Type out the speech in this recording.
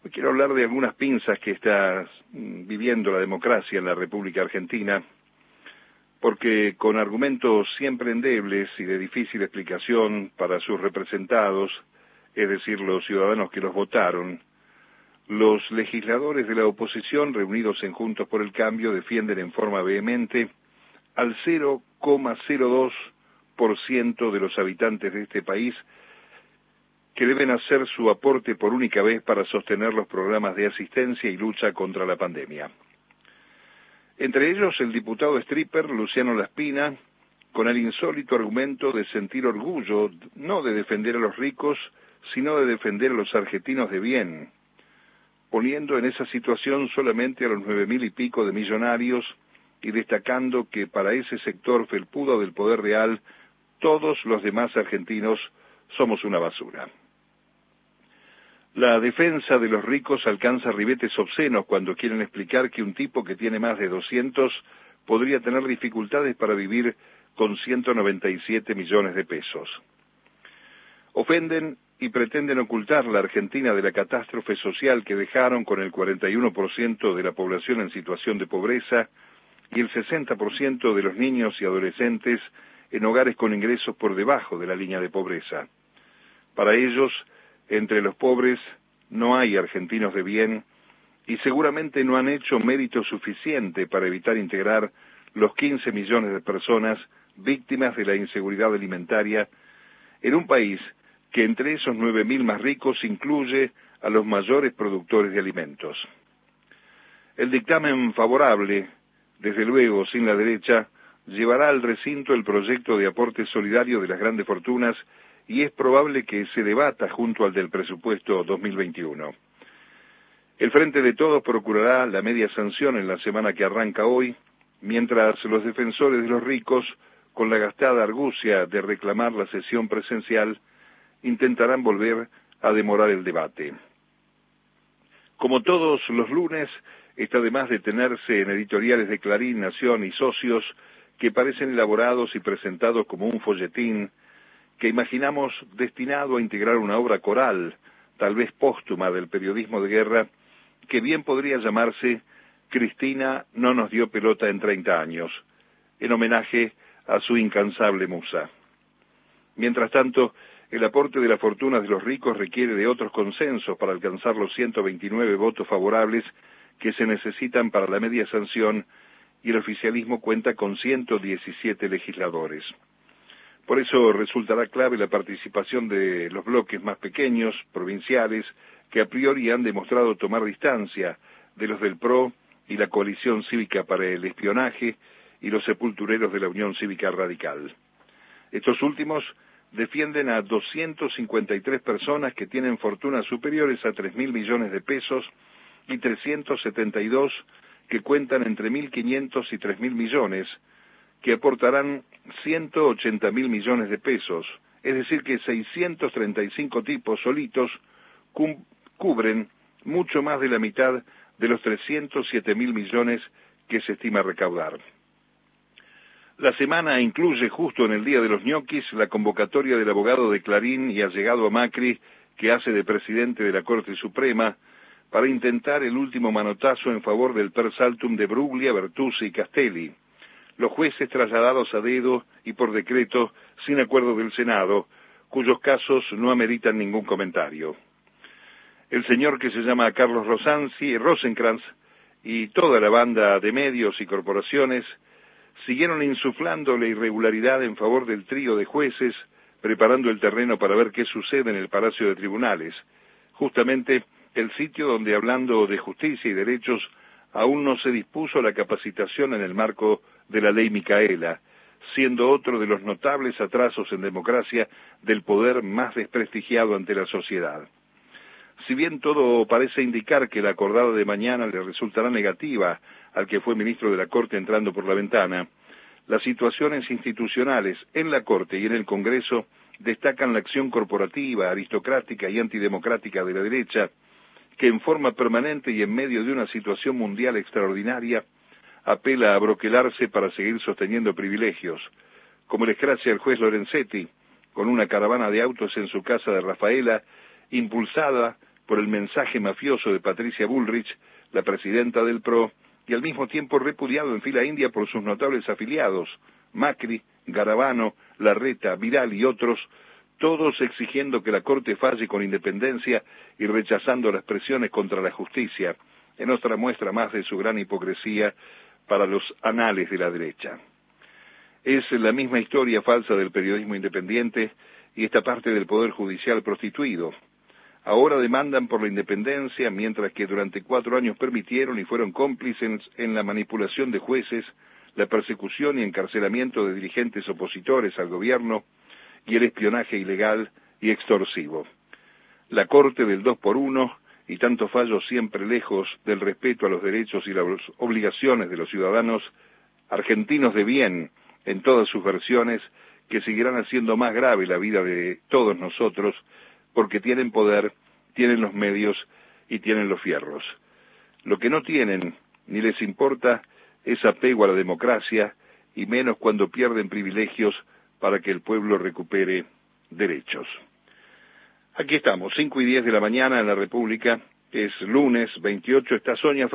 Hoy quiero hablar de algunas pinzas que está viviendo la democracia en la República Argentina, porque con argumentos siempre endebles y de difícil explicación para sus representados, es decir, los ciudadanos que los votaron, los legisladores de la oposición reunidos en Juntos por el Cambio defienden en forma vehemente al 0,02% de los habitantes de este país que deben hacer su aporte por única vez para sostener los programas de asistencia y lucha contra la pandemia. Entre ellos el diputado stripper Luciano Laspina, con el insólito argumento de sentir orgullo no de defender a los ricos, sino de defender a los argentinos de bien, poniendo en esa situación solamente a los 9.000 y pico de millonarios y destacando que para ese sector felpudo del poder real, todos los demás argentinos somos una basura. La defensa de los ricos alcanza ribetes obscenos cuando quieren explicar que un tipo que tiene más de 200 podría tener dificultades para vivir con 197 millones de pesos. Ofenden y pretenden ocultar la Argentina de la catástrofe social que dejaron con el 41% de la población en situación de pobreza y el 60% de los niños y adolescentes en hogares con ingresos por debajo de la línea de pobreza. Para ellos, entre los pobres no hay argentinos de bien y seguramente no han hecho mérito suficiente para evitar integrar los 15 millones de personas víctimas de la inseguridad alimentaria en un país que entre esos 9.000 más ricos incluye a los mayores productores de alimentos. El dictamen favorable, desde luego sin la derecha, llevará al recinto el proyecto de aporte solidario de las grandes fortunas y es probable que se debata junto al del presupuesto 2021. El Frente de Todos procurará la media sanción en la semana que arranca hoy, mientras los defensores de los ricos, con la gastada argucia de reclamar la sesión presencial, intentarán volver a demorar el debate. Como todos los lunes, está de más detenerse en editoriales de Clarín, Nación y Socios que parecen elaborados y presentados como un folletín que imaginamos destinado a integrar una obra coral, tal vez póstuma del periodismo de guerra, que bien podría llamarse Cristina no nos dio pelota en 30 años, en homenaje a su incansable musa. Mientras tanto, el aporte de las fortunas de los ricos requiere de otros consensos para alcanzar los 129 votos favorables que se necesitan para la media sanción y el oficialismo cuenta con 117 legisladores. Por eso resultará clave la participación de los bloques más pequeños, provinciales, que a priori han demostrado tomar distancia de los del PRO y la Coalición Cívica para el Espionaje y los sepultureros de la Unión Cívica Radical. Estos últimos defienden a 253 personas que tienen fortunas superiores a 3.000 millones de pesos y 372 que cuentan entre 1.500 y 3.000 millones, que aportarán 180.000 millones de pesos, es decir que 635 tipos solitos cubren mucho más de la mitad de los 307.000 millones que se estima recaudar. La semana incluye justo en el día de los ñoquis la convocatoria del abogado de Clarín y allegado a Macri que hace de presidente de la Corte Suprema para intentar el último manotazo en favor del per saltum de Bruglia, Bertuzzi y Castelli, los jueces trasladados a dedo y por decreto sin acuerdo del Senado, cuyos casos no ameritan ningún comentario. El señor que se llama Carlos Rosenkrantz y toda la banda de medios y corporaciones siguieron insuflando la irregularidad en favor del trío de jueces, preparando el terreno para ver qué sucede en el Palacio de Tribunales, justamente el sitio donde, hablando de justicia y derechos, aún no se dispuso la capacitación en el marco de la ley Micaela, siendo otro de los notables atrasos en democracia del poder más desprestigiado ante la sociedad. Si bien todo parece indicar que la acordada de mañana le resultará negativa al que fue ministro de la Corte entrando por la ventana, las situaciones institucionales en la Corte y en el Congreso destacan la acción corporativa, aristocrática y antidemocrática de la derecha, que en forma permanente y en medio de una situación mundial extraordinaria apela a broquelarse para seguir sosteniendo privilegios, como les gracia el juez Lorenzetti, con una caravana de autos en su casa de Rafaela, impulsada por el mensaje mafioso de Patricia Bullrich, la presidenta del PRO, y al mismo tiempo repudiado en fila india por sus notables afiliados, Macri, Garabano, Larreta, Vidal y otros, todos exigiendo que la Corte falle con independencia y rechazando las presiones contra la justicia, en otra muestra más de su gran hipocresía para los anales de la derecha. Es la misma historia falsa del periodismo independiente y esta parte del Poder Judicial prostituido. Ahora demandan por la independencia, mientras que durante 4 años permitieron y fueron cómplices en la manipulación de jueces, la persecución y encarcelamiento de dirigentes opositores al gobierno y el espionaje ilegal y extorsivo. La Corte del 2x1 y tantos fallos siempre lejos del respeto a los derechos y las obligaciones de los ciudadanos argentinos de bien en todas sus versiones, que seguirán haciendo más grave la vida de todos nosotros, porque tienen poder, tienen los medios y tienen los fierros. Lo que no tienen, ni les importa, es apego a la democracia, y menos cuando pierden privilegios para que el pueblo recupere derechos. Aquí estamos, 5:10 de la mañana en la República, es lunes 28, está Sonia